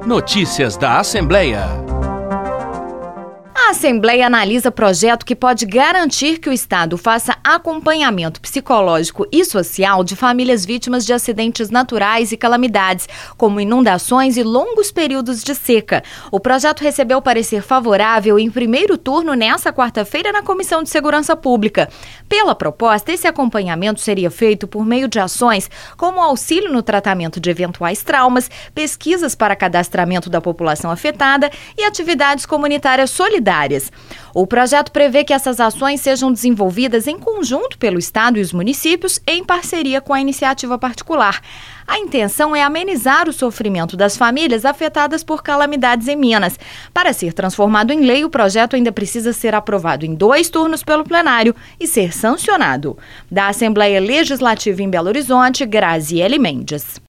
Notícias da Assembleia. A Assembleia analisa projeto que pode garantir que o Estado faça acompanhamento psicológico e social de famílias vítimas de acidentes naturais e calamidades, como inundações e longos períodos de seca. O projeto recebeu parecer favorável em primeiro turno nesta quarta-feira na Comissão de Segurança Pública. Pela proposta, esse acompanhamento seria feito por meio de ações como auxílio no tratamento de eventuais traumas, pesquisas para cadastramento da população afetada e atividades comunitárias solidárias. O projeto prevê que essas ações sejam desenvolvidas em conjunto pelo Estado e os municípios em parceria com a iniciativa particular. A intenção é amenizar o sofrimento das famílias afetadas por calamidades em Minas. Para ser transformado em lei, o projeto ainda precisa ser aprovado em 2 turnos pelo plenário e ser sancionado. Da Assembleia Legislativa em Belo Horizonte, Graziele Mendes.